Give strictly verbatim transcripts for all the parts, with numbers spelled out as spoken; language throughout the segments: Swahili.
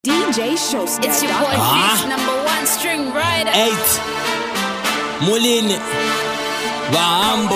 D J Showstar. It's your boy Ah. Beast, number one string rider. Eight Mulini Bahambo.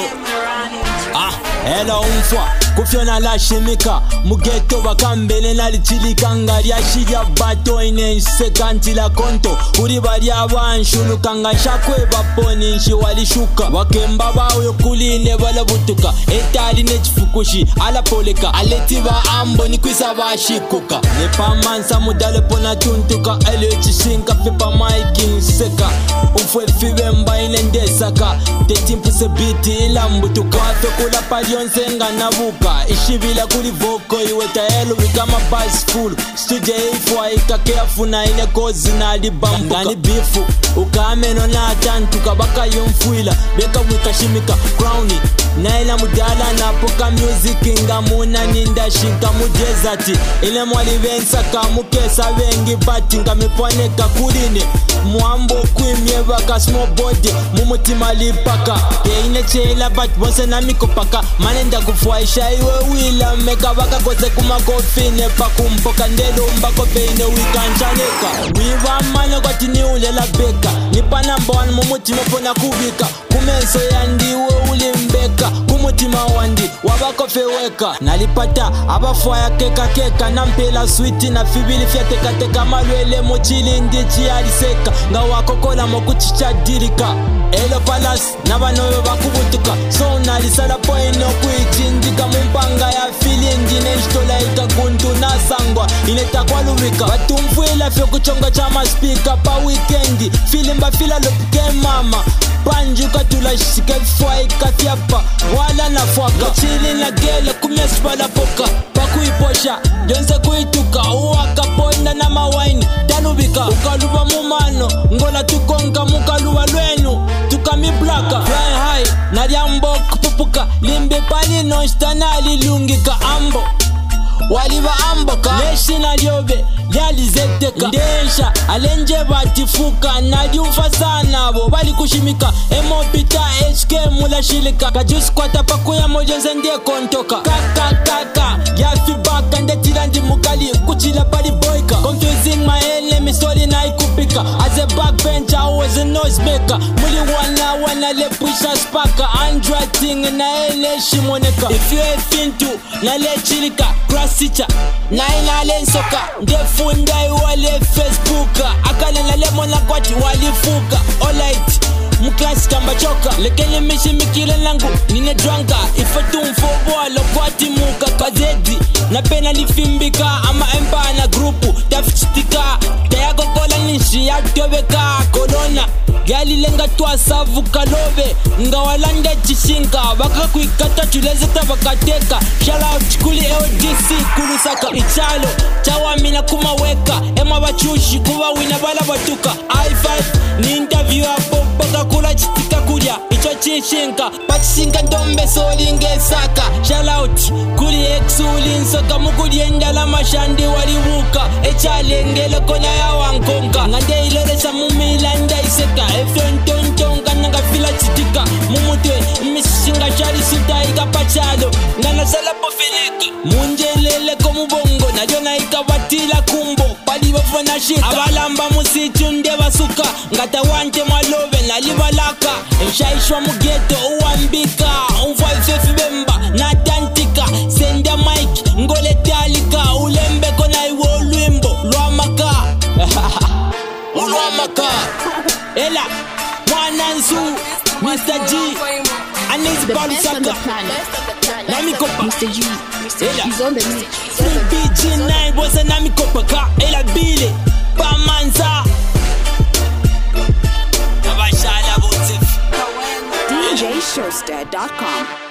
Ah, hello umfwa kufyona la shimika mugeto bakambele nalichilika ngalia shija bato ine sekanti la konto uri bali abanshulu kanga shakwe baponi nshi walishuka wakemba bawo yokuline balabutuka etali nechifukushi ala poleka aleti ba ambo ni kwisa bashikuka ne pamansa mudale pona tuntuka elechi sinka pepa maiking seka umfwe fibe mbaine ndesaka tetimpu se biti ilambutuka afe kula palionse nga nabuka ishibila kuli voko iwe taelo wikama bus full studio ifwa ikakea funa ine kozi na alibambuka ngani bifu ukameno na atantuka baka yomfuila beka wikashimika crowni naila mudala na poka music nga muna ninda shinka mujezati ile mwali bensaka mukesa bengi bati nga mipwaneka kuline mwambo kwimye baka small body mumutima lipaka ine chela bat bose na mikopaka manenda kufuaisha iwe wila meka baka kose kumakofine pakumpoka ndelo mbako peine wikanchaneka wiva mano kwa tini ulela beka nipa number one mumutima pona kubika kumenso yandiwe ulimbeka kumutima wandi wabakofe weka nalipata abafuaya keka keka nampela switi na fibili fyateka teka malwele mochili ndichi aliseka nga wakokola mokuchicha dirika elo palas nabanoyo bakubutuka so nalisala poino kuichindika mumpanga ya filindi neshtola ikakuntu nasangwa inetakwa lubika batumfuila fyo kuchonga cha maspika pa weekendi filimba fila lopuke mama panjuka tulashike fwa ikafyapa wala nafwaka chili na gele kumyesipala poka pakuiposha jonse kuituka uwakaponda na mawaini talubika ukaluba mumano ngola tukonga mukaluba lwenu tukamiblaka fly high nalyambo kupupuka limbe pali nonstana lilungika ambo waliba amboka neshina lyobe lyalizeteka ndensha alenje batifuka nalyumfa sana abo bali kushimika emopita H K mulashilika kajusikwata pakuya mojonze ndiye kontoka kaka kaka yafibaka ndetilandi mukali kuchila pali boyka confusing my enemy sorry na ikupika as a backbencher always a noisemaker muli wana wana lepwisha spaka androiding na ene shimoneka if you ain't fintu na lechilika krasicha na ina lensoka ndefunda iwale Facebook akale na lemona kwati walifuka alright muklasi kamba choka lekele mishi mikile langu nine dranka ifatumfo bwalo kwati muka kazedi na pena lifimbika ama empa na grupu tafichitika tayago kola nishi ya tobeka kolona gali lenga twa savu kalobe nga walanda chishinka baka kuikata tuleze tabakateka shout out chikuli L D C kulusaka ichalo chawa mina kumaweka ema bachushi kuba wina bala batuka I five ni interview hapo baka kula chitika kuja icho chishinka pachishinka ndombe solinge saka shout out kuli exulin soka mukuli endala mashandi walibuka echalengele kona ya wankonka ngande ilolesa mumilanda iseka efyontontonga nanga fila chitika mumutwe mishinga chali sita ikapachalo ngana sala pofilika munjelele komubongo najona ikabatila kumbo pali bafona shit abalamba musichunde basuka ngata wante malobe nalibalaka enshaishwa mugeto uambika umfalsefi bemba natantika senda mic ngole talika ulembe kona iwo lwimbo lwamaka ulwamaka ela mwanansu Mister G Anis Balusaka Namikopa Mister G. Mister Ela. G's on the mix. B G nine bosa namikopa ka ela bile Pamanza Abashala botsef D J Showstar dot com.